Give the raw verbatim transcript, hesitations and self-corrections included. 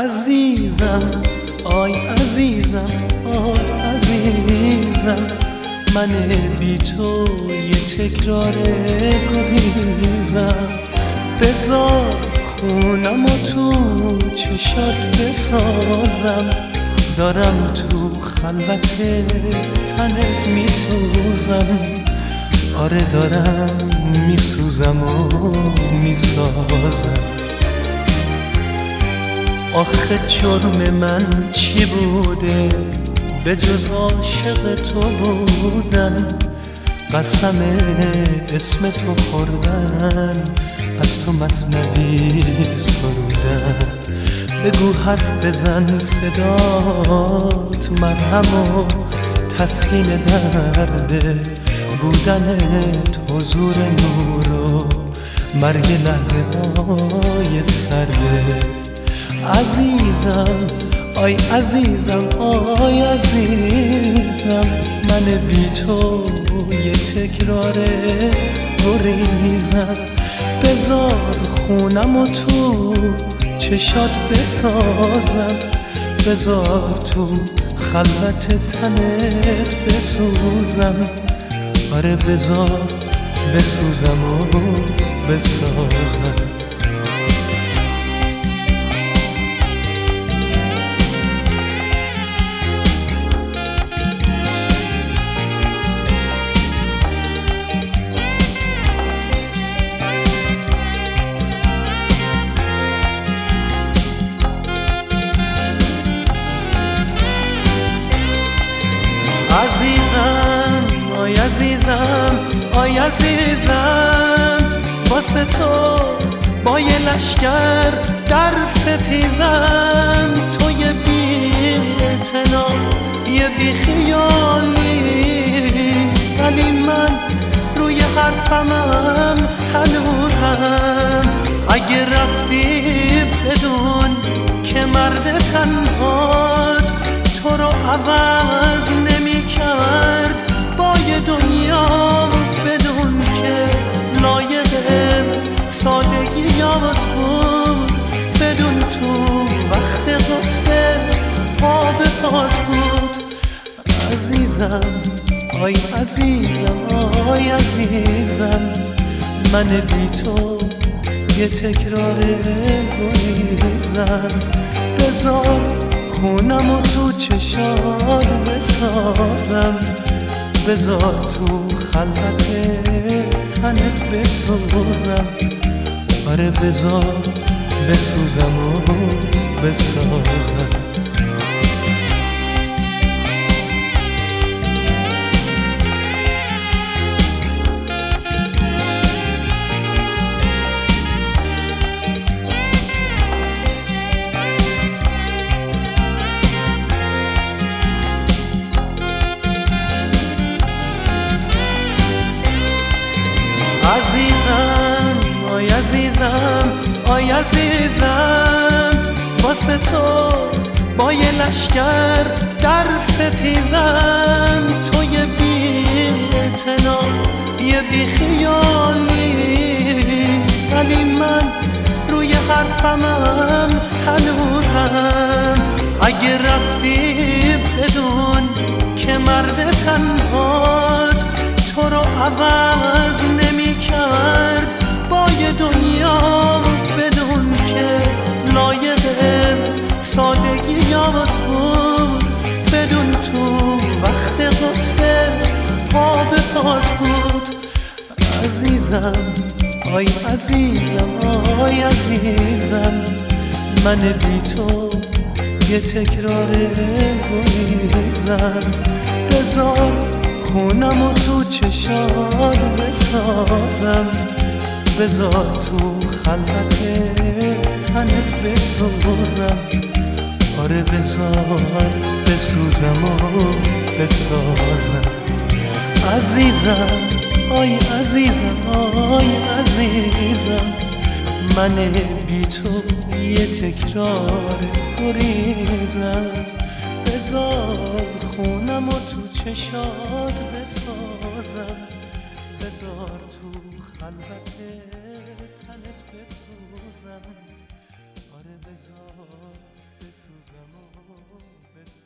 عزیزم آی عزیزم آی عزیزم من بی تو یه تکرار گریزم بذار خونم و تو چشات بسازم دارم تو خلوت تنت میسوزم آره دارم میسوزم و میسازم آخه جرم من چی بوده به جز عاشق تو بودن قسم اسم تو خوردن از تو مثنوی سرودن بگو حرف بزن صدات مرهم و تسکین درده بودنت حضور نور و مرگ لحظه های سرده عزیزم آی عزیزم آی عزیزم من بی تو یه تکرار گریزم بذار خونم و تو چشات بسازم بذار تو خلوت تنت بسوزم آره بذار بسوزم و بسازم عزیزم آی عزیزم آی عزیزم واسه تو با یه لشگر در ستیزم تو یه بی اعتنا یه بی خیالی ولی من روی حرفمم هنوزم اگه رفتی بدون که مرد تنهات تو رو عوض نمی کرد با یه دنیا بدون که لایق سادگیات بود بدون تو وقت غصه پا به پات بود عزیزم آی عزیزم آی عزیزم من بی تو یه تکرار گریزم بذار خونم و تو چشات بسازم بذار تو خلوت تنت بسوزم آره بذار بسوزم و بسازم عزیزم آی عزیزم آی عزیزم واسه تو با یه لشگر در ستیزم تو یه بی اعتنا یه بی خیالی ولی من روی حرفمم هنوزم اگه رفتی بدون که مرد تنهات تو رو عوض نمی کرد با یه دنیا بدون که لایق سادگیات بود بدون تو وقت غصه پا به پات بود عزیزم آی عزیزم آی عزیزم من بی تو یه تکرار گریزم بذار خونم و تو چشات بسازم بذار تو خلوت تنت بسوزم آره بذار بسوزم و بسازم عزیزم آی عزیزم آی عزیزم من بی تو یه تکرار گریزم بذار خونم و تو چشات بسازم بذار تو خلوت تنت بسوزم آره بذار بسوزم و بسوزم.